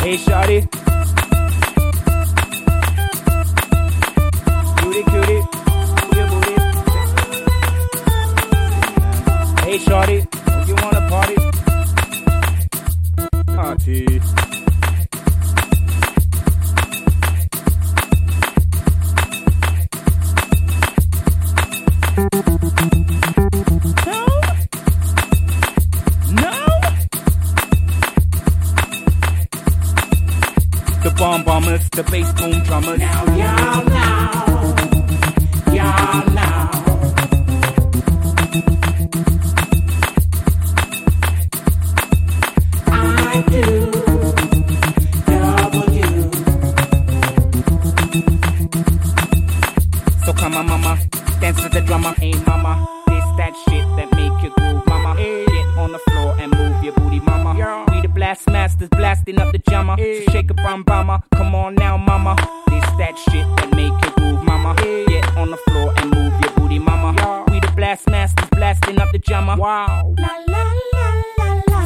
Hey, shawty. Cutie, cutie. Booty, booty. Hey, shawty. You wanna party? Party. The bomb bombers, the bass boom drummers. Now, y'all now. I do W. So come on, mama, dance to the drummer. Hey, mama, this that shit that make you groove, mama. Hey. Get on the floor and move your booty, mama. We the blast masters blasting up the jammer. So shake a bomber, come on now, mama. This that shit that make you groove, mama. Get on the floor and move your booty, mama. We the blast masters blasting up the jammer. Wow. La la la la la.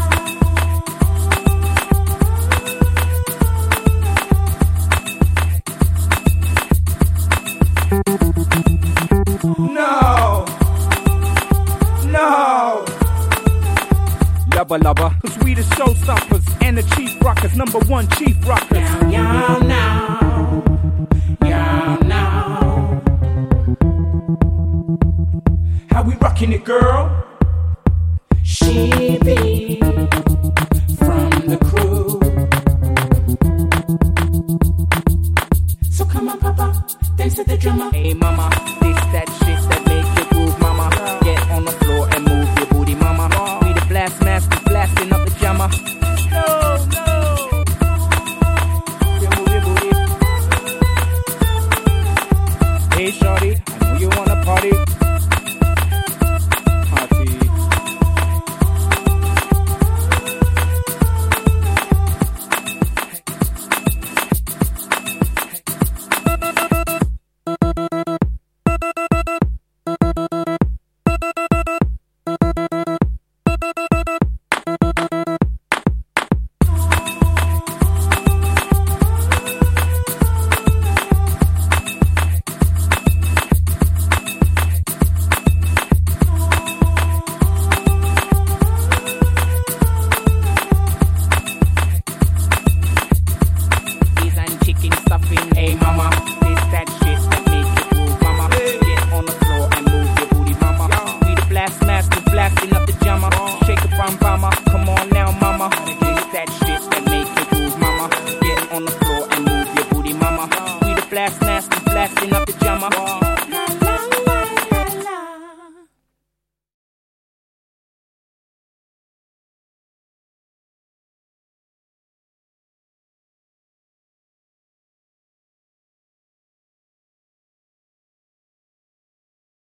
No. Lubba lubba, cause we the showstoppers and the chief rockers, number one chief rockers. Y'all now. How we rocking it, girl?